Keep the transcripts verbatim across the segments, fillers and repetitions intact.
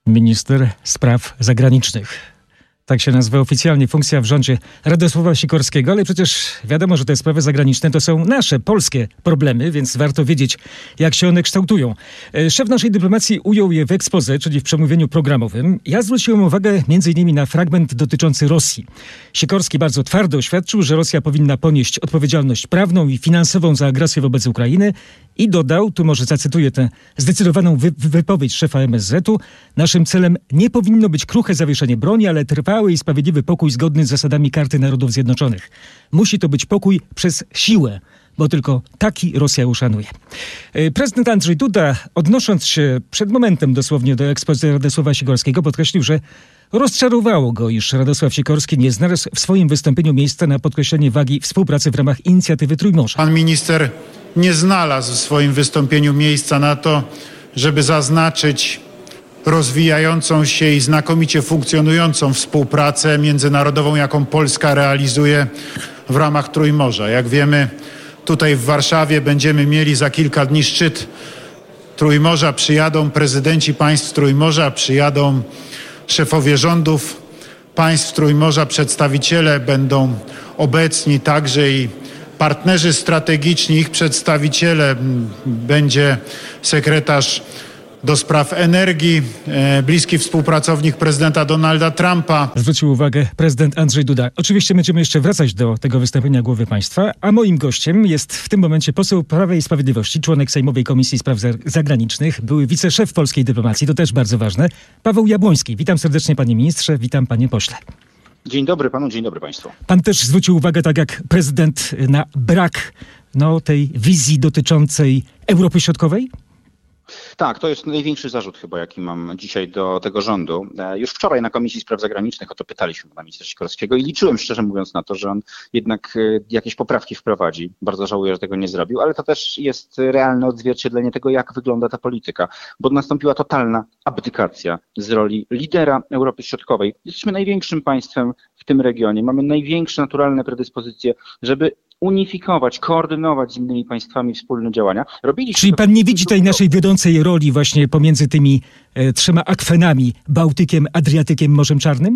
Minister Spraw Zagranicznych. Tak się nazywa oficjalnie funkcja w rządzie Radosława Sikorskiego, ale przecież wiadomo, że te sprawy zagraniczne to są nasze, polskie problemy, więc warto wiedzieć, jak się one kształtują. Szef naszej dyplomacji ujął je w exposé, czyli w przemówieniu programowym. Ja zwróciłem uwagę między innymi na fragment dotyczący Rosji. Sikorski bardzo twardo oświadczył, że Rosja powinna ponieść odpowiedzialność prawną i finansową za agresję wobec Ukrainy i dodał, tu może zacytuję tę zdecydowaną wy- wypowiedź szefa M S Z-u, naszym celem nie powinno być kruche zawieszenie broni, ale trwały i sprawiedliwy pokój zgodny z zasadami Karty Narodów Zjednoczonych. Musi to być pokój przez siłę, bo tylko taki Rosja uszanuje. Prezydent Andrzej Duda, odnosząc się przed momentem dosłownie do exposé Radosława Sikorskiego, podkreślił, że rozczarowało go, iż Radosław Sikorski nie znalazł w swoim wystąpieniu miejsca na podkreślenie wagi współpracy w ramach inicjatywy Trójmorza. Pan minister nie znalazł w swoim wystąpieniu miejsca na to, żeby zaznaczyć rozwijającą się i znakomicie funkcjonującą współpracę międzynarodową, jaką Polska realizuje w ramach Trójmorza. Jak wiemy, tutaj w Warszawie będziemy mieli za kilka dni szczyt Trójmorza. Przyjadą prezydenci państw Trójmorza, przyjadą szefowie rządów państw Trójmorza, przedstawiciele będą obecni, także i partnerzy strategiczni, ich przedstawiciele, będzie sekretarz do spraw energii, e, bliski współpracownik prezydenta Donalda Trumpa. Zwrócił uwagę prezydent Andrzej Duda. Oczywiście będziemy jeszcze wracać do tego wystąpienia głowy państwa, a moim gościem jest w tym momencie poseł Prawa i Sprawiedliwości, członek Sejmowej Komisji Spraw Zagranicznych, były wiceszef polskiej dyplomacji, to też bardzo ważne, Paweł Jabłoński. Witam serdecznie, panie ministrze, witam panie pośle. Dzień dobry panu, dzień dobry państwu. Pan też zwrócił uwagę, tak jak prezydent, na brak no, tej wizji dotyczącej Europy Środkowej? Tak, to jest największy zarzut chyba, jaki mam dzisiaj do tego rządu. Już wczoraj na Komisji Spraw Zagranicznych o to pytaliśmy pana ministra Sikorskiego i liczyłem szczerze mówiąc na to, że on jednak jakieś poprawki wprowadzi. Bardzo żałuję, że tego nie zrobił, ale to też jest realne odzwierciedlenie tego, jak wygląda ta polityka, bo nastąpiła totalna abdykacja z roli lidera Europy Środkowej. Jesteśmy największym państwem w tym regionie, mamy największe naturalne predyspozycje, żeby unifikować, koordynować z innymi państwami wspólne działania. Robiliśmy Czyli pan nie widzi tej naszej wiodącej roli właśnie pomiędzy tymi e, trzema akwenami, Bałtykiem, Adriatykiem, Morzem Czarnym?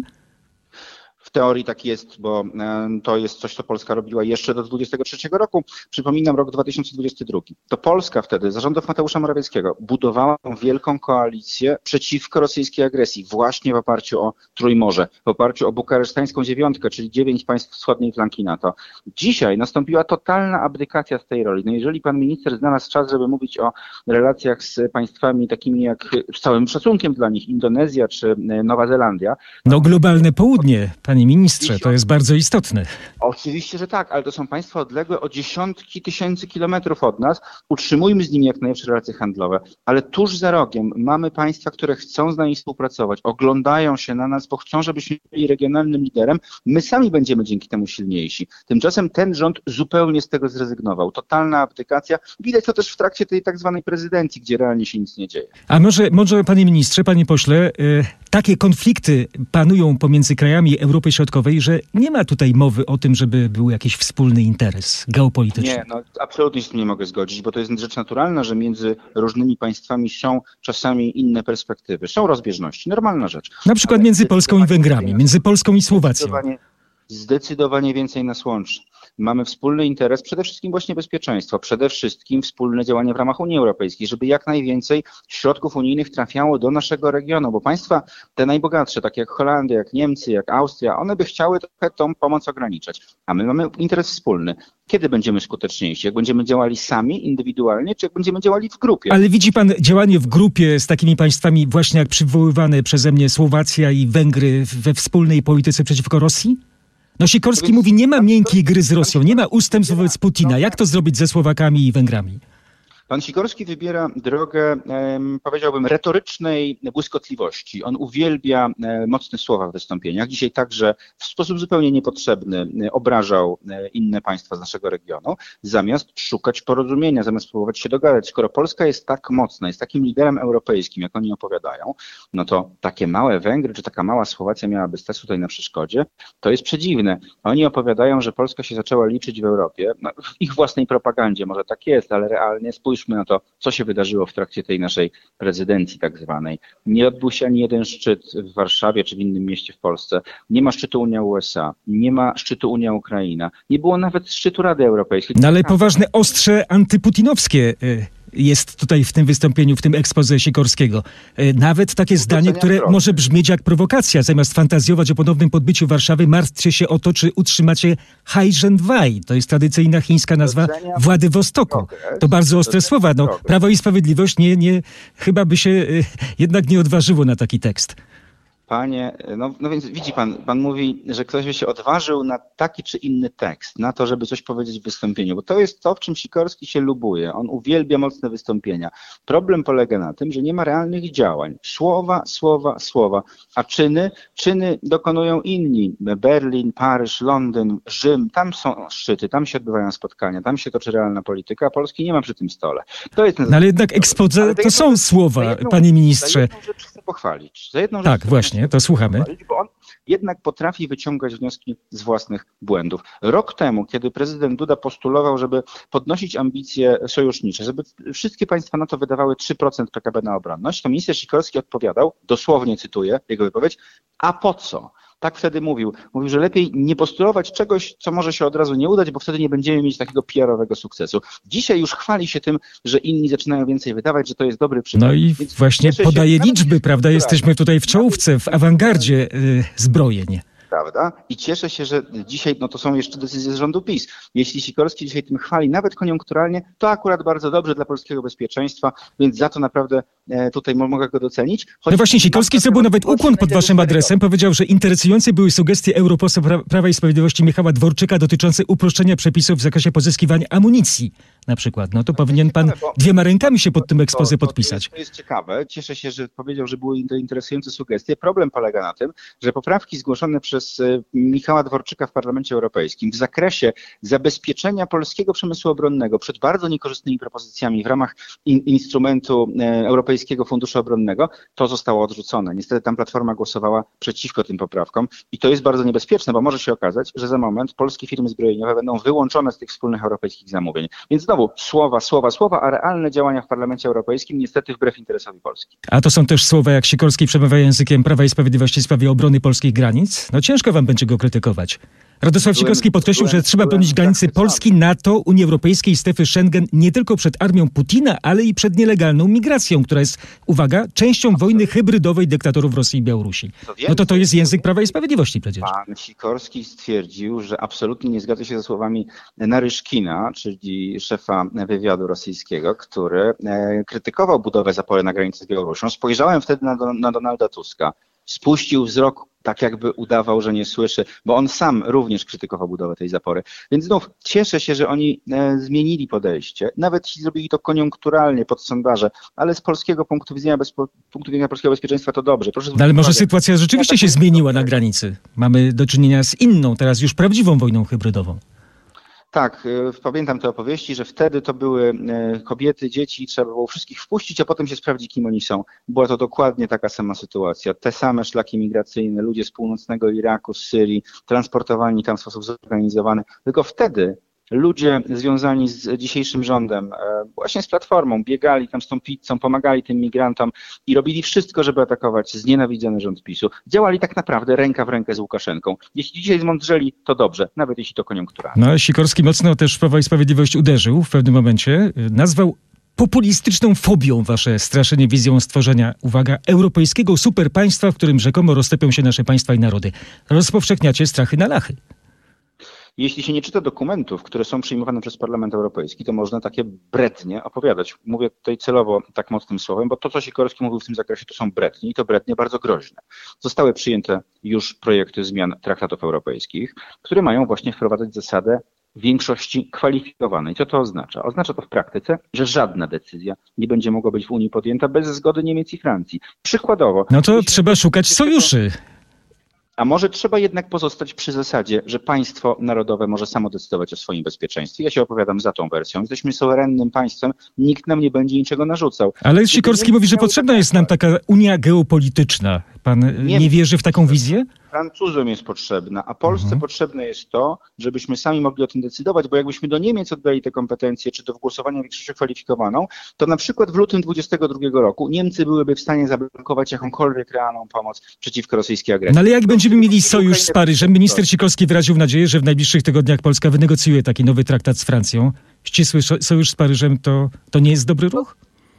W teorii tak jest, bo to jest coś, co Polska robiła jeszcze do dwudziestego trzeciego roku. Przypominam rok dwa tysiące dwudziesty drugi. To Polska wtedy, za rządów Mateusza Morawieckiego, budowała wielką koalicję przeciwko rosyjskiej agresji, właśnie w oparciu o Trójmorze, w oparciu o bukaresztańską dziewiątkę, czyli dziewięć państw wschodniej flanki NATO. Dzisiaj nastąpiła totalna abdykacja z tej roli. No jeżeli pan minister znalazł czas, żeby mówić o relacjach z państwami takimi jak, z całym szacunkiem dla nich, Indonezja czy Nowa Zelandia. No globalne południe, panie ministrze, to jest bardzo istotne. Oczywiście, że tak, ale to są państwa odległe o dziesiątki tysięcy kilometrów od nas. Utrzymujmy z nimi jak najlepsze relacje handlowe, ale tuż za rogiem mamy państwa, które chcą z nami współpracować, oglądają się na nas, bo chcą, żebyśmy byli regionalnym liderem. My sami będziemy dzięki temu silniejsi. Tymczasem ten rząd zupełnie z tego zrezygnował. Totalna abdykacja. Widać to też w trakcie tej tak zwanej prezydencji, gdzie realnie się nic nie dzieje. A może, może panie ministrze, panie pośle, yy, takie konflikty panują pomiędzy krajami Europy Środkowej, że nie ma tutaj mowy o tym, żeby był jakiś wspólny interes geopolityczny. Nie, no absolutnie się z tym nie mogę zgodzić, bo to jest rzecz naturalna, że między różnymi państwami są czasami inne perspektywy, są rozbieżności, normalna rzecz. Na przykład Ale między Polską i Węgrami, między Polską i Słowacją. Zdecydowanie, zdecydowanie więcej nas łączy. Mamy wspólny interes, przede wszystkim właśnie bezpieczeństwo, przede wszystkim wspólne działania w ramach Unii Europejskiej, żeby jak najwięcej środków unijnych trafiało do naszego regionu, bo państwa te najbogatsze, takie jak Holandia, jak Niemcy, jak Austria, one by chciały trochę tą pomoc ograniczać, a my mamy interes wspólny. Kiedy będziemy skuteczniejsi? Jak będziemy działali sami, indywidualnie, czy jak będziemy działali w grupie? Ale widzi pan działanie w grupie z takimi państwami właśnie jak przywoływane przeze mnie Słowacja i Węgry we wspólnej polityce przeciwko Rosji? No Sikorski mówi, nie ma miękkiej gry z Rosją, nie ma ustępstw wobec Putina. Jak to zrobić ze Słowakami i Węgrami? Pan Sikorski wybiera drogę, powiedziałbym, retorycznej błyskotliwości. On uwielbia mocne słowa w wystąpieniach. Dzisiaj także w sposób zupełnie niepotrzebny obrażał inne państwa z naszego regionu, zamiast szukać porozumienia, zamiast próbować się dogadać. Skoro Polska jest tak mocna, jest takim liderem europejskim, jak oni opowiadają, no to takie małe Węgry czy taka mała Słowacja miałaby stać tutaj na przeszkodzie. To jest przedziwne. Oni opowiadają, że Polska się zaczęła liczyć w Europie. No, w ich własnej propagandzie może tak jest, ale realnie spójrzmy spójrzmy na to, co się wydarzyło w trakcie tej naszej prezydencji tak zwanej. Nie odbył się ani jeden szczyt w Warszawie czy w innym mieście w Polsce. Nie ma szczytu Unia U S A, nie ma szczytu Unia Ukraina, nie było nawet szczytu Rady Europejskiej. No ale poważne ostrze antyputinowskie jest tutaj w tym wystąpieniu, w tym exposé Sikorskiego. Nawet takie zdanie, które może brzmieć jak prowokacja. Zamiast fantazjować o ponownym podbyciu Warszawy, martwcie się o to, czy utrzymacie Haizhenwai. To jest tradycyjna chińska nazwa Władywostoku. To bardzo ostre słowa. No, Prawo i Sprawiedliwość nie, nie, chyba by się jednak nie odważyło na taki tekst. Panie, no, no więc widzi pan, pan mówi, że ktoś by się odważył na taki czy inny tekst, na to, żeby coś powiedzieć w wystąpieniu, bo to jest to, w czym Sikorski się lubuje. On uwielbia mocne wystąpienia. Problem polega na tym, że nie ma realnych działań. Słowa, słowa, słowa, a czyny, czyny dokonują inni. Berlin, Paryż, Londyn, Rzym, tam są szczyty, tam się odbywają spotkania, tam się toczy realna polityka, a Polski nie ma przy tym stole. To jest ten no ale jednak exposé to są słowa, jedną, panie ministrze. Za jedną rzecz chcę pochwalić. Za jedną tak, rzecz właśnie. To słuchamy. Bo on jednak potrafi wyciągać wnioski z własnych błędów. Rok temu, kiedy prezydent Duda postulował, żeby podnosić ambicje sojusznicze, żeby wszystkie państwa NATO wydawały trzy procent P K B na obronność, to minister Sikorski odpowiadał, dosłownie cytuję jego wypowiedź, a po co? Tak wtedy mówił. Mówił, że lepiej nie postulować czegoś, co może się od razu nie udać, bo wtedy nie będziemy mieć takiego P R-owego sukcesu. Dzisiaj już chwali się tym, że inni zaczynają więcej wydawać, że to jest dobry przykład. No i Więc właśnie podaje liczby, prawda? Jesteśmy tutaj w czołówce, w awangardzie yy, zbrojeń. Prawda? I cieszę się, że dzisiaj, no to są jeszcze decyzje z rządu PiS. Jeśli Sikorski dzisiaj tym chwali, nawet koniunkturalnie, to akurat bardzo dobrze dla polskiego bezpieczeństwa, więc za to naprawdę e, tutaj mogę go docenić. Choć no właśnie, Sikorski zrobił nawet ukłon pod waszym adresem. Powiedział, że interesujące były sugestie europosła pra Prawa i Sprawiedliwości Michała Dworczyka dotyczące uproszczenia przepisów w zakresie pozyskiwania amunicji na przykład. No to no powinien pan ciekawe, dwiema rękami się pod tym exposé podpisać. To jest, to jest ciekawe. Cieszę się, że powiedział, że były interesujące sugestie. Problem polega na tym, że poprawki zgłoszone przez Michała Dworczyka w Parlamencie Europejskim w zakresie zabezpieczenia polskiego przemysłu obronnego przed bardzo niekorzystnymi propozycjami w ramach in instrumentu Europejskiego Funduszu Obronnego, to zostało odrzucone. Niestety tam Platforma głosowała przeciwko tym poprawkom i to jest bardzo niebezpieczne, bo może się okazać, że za moment polskie firmy zbrojeniowe będą wyłączone z tych wspólnych europejskich zamówień. Więc znowu słowa, słowa, słowa, a realne działania w Parlamencie Europejskim niestety wbrew interesowi Polski. A to są też słowa, jak Sikorski przemawia językiem Prawa i Sprawiedliwości w sprawie obrony polskich granic? No ciężko wam będzie go krytykować. Radosław Sikorski podkreślił, że trzeba bronić granicy Polski, NATO, Unii Europejskiej i strefy Schengen nie tylko przed armią Putina, ale i przed nielegalną migracją, która jest, uwaga, częścią wojny hybrydowej dyktatorów Rosji i Białorusi. No to to jest język Prawa i Sprawiedliwości przecież. Pan Sikorski stwierdził, że absolutnie nie zgadza się ze słowami Naryszkina, czyli szefa wywiadu rosyjskiego, który e, krytykował budowę zapory na granicy z Białorusią. Spojrzałem wtedy na, na Donalda Tuska. Spuścił wzrok, tak jakby udawał, że nie słyszy, bo on sam również krytykował budowę tej zapory. Więc znów cieszę się, że oni e, zmienili podejście. Nawet jeśli zrobili to koniunkturalnie pod sondaże, ale z polskiego punktu widzenia, bez, punktu widzenia polskiego bezpieczeństwa to dobrze. Proszę no ale może sytuacja rzeczywiście się zmieniła na granicy. Mamy do czynienia z inną, teraz już prawdziwą wojną hybrydową. Tak, pamiętam te opowieści, że wtedy to były kobiety, dzieci, trzeba było wszystkich wpuścić, a potem się sprawdzi, kim oni są. Była to dokładnie taka sama sytuacja. Te same szlaki migracyjne, ludzie z północnego Iraku, z Syrii, transportowani tam w sposób zorganizowany. Tylko wtedy ludzie związani z dzisiejszym rządem, właśnie z Platformą, biegali tam z tą pizzą, pomagali tym migrantom i robili wszystko, żeby atakować znienawidzony rząd PiSu. Działali tak naprawdę ręka w rękę z Łukaszenką. Jeśli dzisiaj zmądrzeli, to dobrze, nawet jeśli to koniunkturalnie. No, Sikorski mocno też w Prawo i Sprawiedliwość uderzył w pewnym momencie. Nazwał populistyczną fobią wasze straszenie wizją stworzenia, uwaga, europejskiego superpaństwa, w którym rzekomo roztopią się nasze państwa i narody. Rozpowszechniacie strachy na lachy. Jeśli się nie czyta dokumentów, które są przyjmowane przez Parlament Europejski, to można takie brednie opowiadać. Mówię tutaj celowo tak mocnym słowem, bo to, co Sikorski mówił w tym zakresie, to są brednie i to brednie bardzo groźne. Zostały przyjęte już projekty zmian traktatów europejskich, które mają właśnie wprowadzać zasadę większości kwalifikowanej. Co to oznacza? Oznacza to w praktyce, że żadna decyzja nie będzie mogła być w Unii podjęta bez zgody Niemiec i Francji. Przykładowo... No to trzeba szukać sojuszy. A może trzeba jednak pozostać przy zasadzie, że państwo narodowe może samo decydować o swoim bezpieczeństwie. Ja się opowiadam za tą wersją. Jesteśmy suwerennym państwem, nikt nam nie będzie niczego narzucał. Ale Sikorski mówi, że potrzebna jest nam taka unia geopolityczna. Pan nie, nie wierzy w taką wizję? Francuzom jest potrzebna, a Polsce Mhm. potrzebne jest to, żebyśmy sami mogli o tym decydować, bo jakbyśmy do Niemiec oddali te kompetencje, czy do głosowania większością kwalifikowaną, to na przykład w lutym dwudziestego drugiego roku Niemcy byłyby w stanie zablokować jakąkolwiek realną pomoc przeciwko rosyjskiej agresji. No ale jak będziemy mieli sojusz z Paryżem? Minister Sikorski wyraził nadzieję, że w najbliższych tygodniach Polska wynegocjuje taki nowy traktat z Francją. Ścisły so- sojusz z Paryżem to, to nie jest dobry ruch?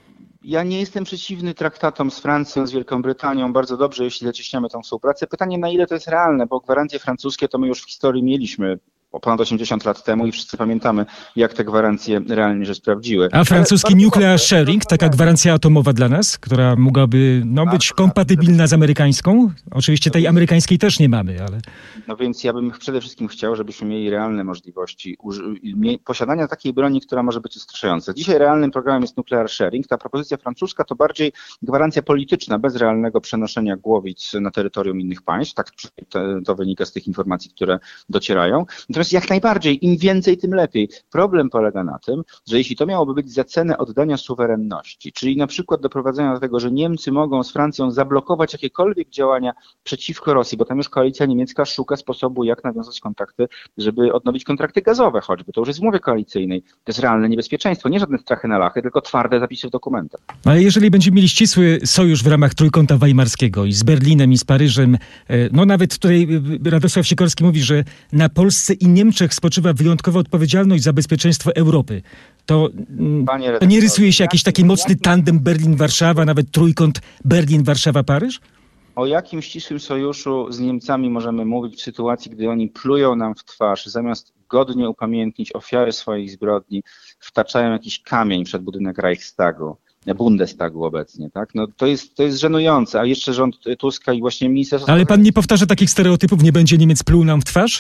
Ja nie jestem przeciwny traktatom z Francją, z Wielką Brytanią. Bardzo dobrze, jeśli zacieśniamy tą współpracę. Pytanie, na ile to jest realne, bo gwarancje francuskie to my już w historii mieliśmy ponad osiemdziesiąt lat temu i wszyscy pamiętamy, jak te gwarancje realnie się sprawdziły. A francuski Ale nuclear bardzo sharing, dobrze. taka gwarancja atomowa dla nas, która mogłaby no, być kompatybilna z amerykańską? Oczywiście tej amerykańskiej też nie mamy, ale... No więc ja bym przede wszystkim chciał, żebyśmy mieli realne możliwości uży- mie- posiadania takiej broni, która może być odstraszająca. Dzisiaj realnym programem jest nuclear sharing. Ta propozycja francuska to bardziej gwarancja polityczna, bez realnego przenoszenia głowic na terytorium innych państw. Tak to, to wynika z tych informacji, które docierają. Natomiast jak najbardziej, im więcej, tym lepiej. Problem polega na tym, że jeśli to miałoby być za cenę oddania suwerenności, czyli na przykład doprowadzenia do tego, że Niemcy mogą z Francją zablokować jakiekolwiek działania przeciwko Rosji, bo tam już koalicja niemiecka szuka sposobu, jak nawiązać kontakty, żeby odnowić kontrakty gazowe choćby. To już jest w umowie koalicyjnej. To jest realne niebezpieczeństwo. Nie żadne strachy na lachy, tylko twarde zapisy w dokumentach. Ale jeżeli będziemy mieli ścisły sojusz w ramach Trójkąta Weimarskiego i z Berlinem, i z Paryżem, e, no nawet tutaj e, Radosław Sikorski mówi, że na Polsce i Niemczech spoczywa wyjątkowa odpowiedzialność za bezpieczeństwo Europy. To, mm, Panie to nie redaktorze, rysuje się jakiś taki jakim- mocny jakim- tandem Berlin-Warszawa, nawet Trójkąt Berlin-Warszawa-Paryż? O jakim ścisłym sojuszu z Niemcami możemy mówić w sytuacji, gdy oni plują nam w twarz, zamiast godnie upamiętnić ofiary swoich zbrodni, wtaczają jakiś kamień przed budynek Reichstagu, Bundestagu obecnie, tak? No to jest, to jest żenujące, a jeszcze rząd Tuska i właśnie ministerstwo... Ale pan nie powtarza takich stereotypów, nie będzie Niemiec pluł nam w twarz?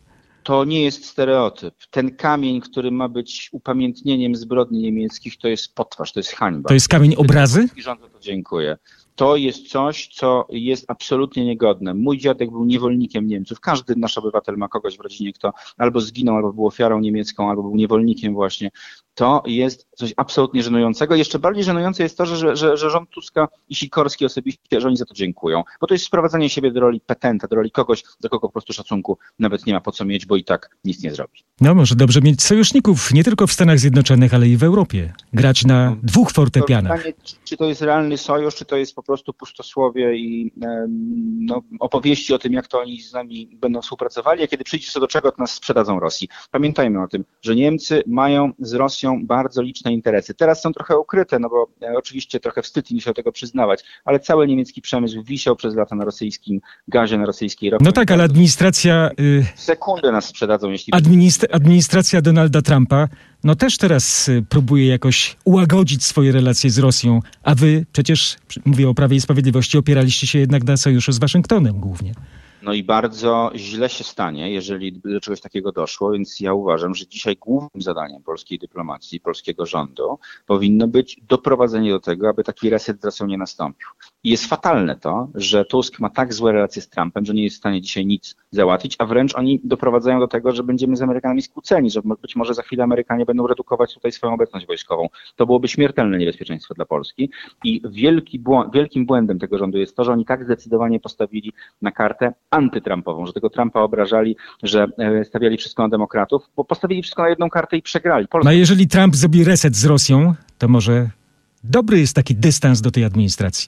To nie jest stereotyp. Ten kamień, który ma być upamiętnieniem zbrodni niemieckich, to jest potwarz, to jest hańba. To jest kamień obrazy? I rząd za to dziękuję. To jest coś, co jest absolutnie niegodne. Mój dziadek był niewolnikiem Niemców. Każdy nasz obywatel ma kogoś w rodzinie, kto albo zginął, albo był ofiarą niemiecką, albo był niewolnikiem właśnie. To jest coś absolutnie żenującego. Jeszcze bardziej żenujące jest to, że, że, że rząd Tuska i Sikorski osobiście, że oni za to dziękują. Bo to jest sprowadzanie siebie do roli petenta, do roli kogoś, do kogo po prostu szacunku nawet nie ma po co mieć, bo i tak nic nie zrobi. No może dobrze mieć sojuszników nie tylko w Stanach Zjednoczonych, ale i w Europie. Grać na dwóch To fortepianach. pytanie, czy- czy to jest realny sojusz, czy to jest po prostu pustosłowie i em, no, opowieści o tym, jak to oni z nami będą współpracowali, a kiedy przyjdzie co do czego, to nas sprzedadzą Rosji. Pamiętajmy o tym, że Niemcy mają z Rosją bardzo liczne interesy. Teraz są trochę ukryte, no bo e, oczywiście trochę wstyd im się do tego przyznawać, ale cały niemiecki przemysł wisiał przez lata na rosyjskim gazie, na rosyjskiej ropie. No tak, ale administracja... Y- W sekundę nas sprzedadzą, jeśli... Administ- administracja Donalda Trumpa no też teraz y, próbuje jakoś ułagodzić swoje relacje z Rosją, a wy przecież, przy- mówię o Prawie i Sprawiedliwości, opieraliście się jednak na sojuszu z Waszyngtonem głównie. No i bardzo źle się stanie, jeżeli by do czegoś takiego doszło, więc ja uważam, że dzisiaj głównym zadaniem polskiej dyplomacji, polskiego rządu powinno być doprowadzenie do tego, aby taki reset z Rosją nie nastąpił. I jest fatalne to, że Tusk ma tak złe relacje z Trumpem, że nie jest w stanie dzisiaj nic załatwić, a wręcz oni doprowadzają do tego, że będziemy z Amerykanami skłóceni, że być może za chwilę Amerykanie będą redukować tutaj swoją obecność wojskową. To byłoby śmiertelne niebezpieczeństwo dla Polski i wielki błą- wielkim błędem tego rządu jest to, że oni tak zdecydowanie postawili na kartę antytrumpową, że tego Trumpa obrażali, że e, stawiali wszystko na demokratów, bo postawili wszystko na jedną kartę i przegrali. Polska No a jeżeli Trump zrobi reset z Rosją, to może dobry jest taki dystans do tej administracji.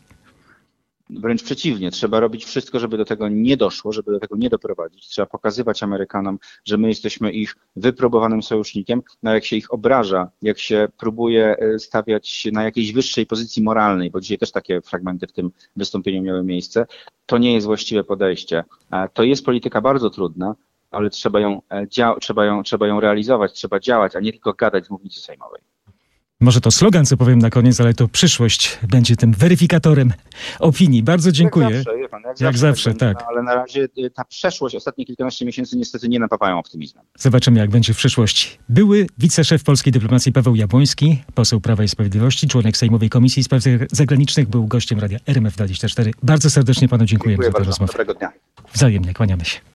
Wręcz przeciwnie, trzeba robić wszystko, żeby do tego nie doszło, żeby do tego nie doprowadzić. Trzeba pokazywać Amerykanom, że my jesteśmy ich wypróbowanym sojusznikiem, no jak się ich obraża, jak się próbuje e, stawiać na jakiejś wyższej pozycji moralnej, bo dzisiaj też takie fragmenty w tym wystąpieniu miały miejsce, to nie jest właściwe podejście. E, To jest polityka bardzo trudna, ale trzeba ją, e, dzia- trzeba ją, trzeba ją realizować, trzeba działać, a nie tylko gadać z mównicy sejmowej. Może to slogan, co powiem na koniec, ale to przyszłość będzie tym weryfikatorem opinii. Bardzo dziękuję. Jak zawsze, wie pan, jak Jak zawsze, zawsze, będzie, tak. no, ale na razie y, ta przeszłość, ostatnie kilkanaście miesięcy niestety nie napawają optymizmem. Zobaczymy, jak będzie w przyszłości. Były wiceszef polskiej dyplomacji Paweł Jabłoński, poseł Prawa i Sprawiedliwości, członek Sejmowej Komisji Spraw Zagranicznych, był gościem radia R M F dwadzieścia cztery. Bardzo serdecznie panu dziękujemy Dziękuję za tę bardzo. rozmowę. Dobrego dnia. Wzajemnie, kłaniamy się.